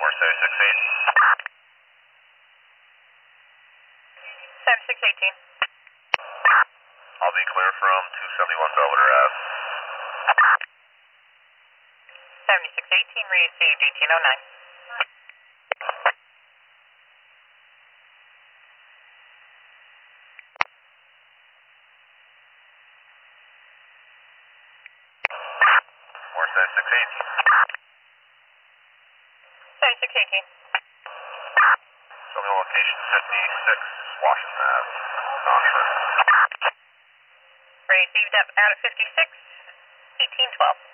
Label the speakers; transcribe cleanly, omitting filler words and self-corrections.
Speaker 1: 7618.
Speaker 2: I'll be clear from 271 Belvedere Ave.
Speaker 1: 7618, received 1809.
Speaker 2: Where's 7618?
Speaker 1: 7618.
Speaker 2: Show me location 56, Washington Ave. Contra.
Speaker 1: Received up out of 56, 1812.